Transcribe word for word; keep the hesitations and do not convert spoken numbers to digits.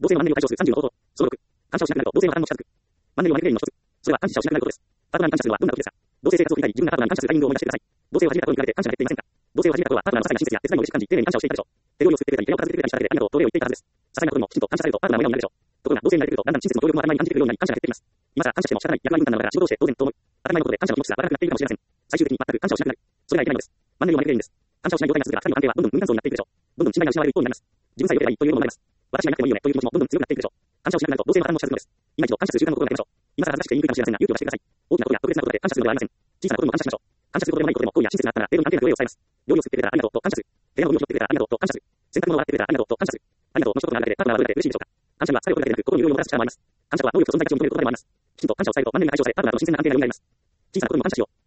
同性のマンネリを解消するさんじゅうの方法。総録。感謝をしなくなると同性の反応も近づく。マンネリを招く原因の一つ。それは感謝をしなくなることです。パートナーに感謝するのはどんなことですか？同性生活を送りたい自分がパートナーに感謝するタイミングを思い出してください。同性を始めた頃に比べて感謝が減っていませんか？同性を始めた頃はパートナーの些細な親切や手伝いの嬉しく感じ、丁寧に感謝をしていたでしょう。手料理を作ってくれたり、部屋を片付けてくれたりしただけでありがとうとお礼を言っていたはずです。些細なことにもきちんと感謝されるとパートナーも笑顔になるでしょう。ところが同性になれてくるとだんだん親切も協力も当たり前に感じてくるようになり感謝が減ってきます。今さら感謝しても仕方ない役割分担なのだから仕事をして当然と思う。当たり前のことで感謝の気持ちがわからなくなっているかもしれません。最終的に全く感謝をしなくなる。それがいけないのです。マンネリを招く原因です。感謝をしない状態が続けば二人の関係はどんどん無理関係になっていくでしょう。どんどん信頼が失われる一方になります。自分さえ良ければいいというものもあります。私がいなくてもいいよねという気持ちもどんどん強くなっていくでしょう。感謝をしなくなると同性の反応も近づくのです。今一度感謝する習慣を心がけましょう。今さら恥ずかしくて言いにくいかもしれませんが勇気を出してください。大きなことや特別なことで感謝するのではありません。小さなことにも感謝しましょう。感謝することでもないことでも好意や親切があったら程度に関係なく礼を伝えます。料理を作ってくれたらありがとうと感謝する。部屋のゴミを拾ってくれたらありがとうと感謝する。洗濯物を洗ってくれたらありがとうと感謝する。ありがとうの一言があるだけでパートナーはどれだけ嬉しいでしょうか。感謝には疲れを取るだけでなく心に潤いをもたらす力もあります。感謝とは能力と存在価値を認めることでもあります。きちんと感謝を伝えるとマンネリが解消されパートナーとの新鮮な関係がよみがえります。小さなことにも感謝しよう。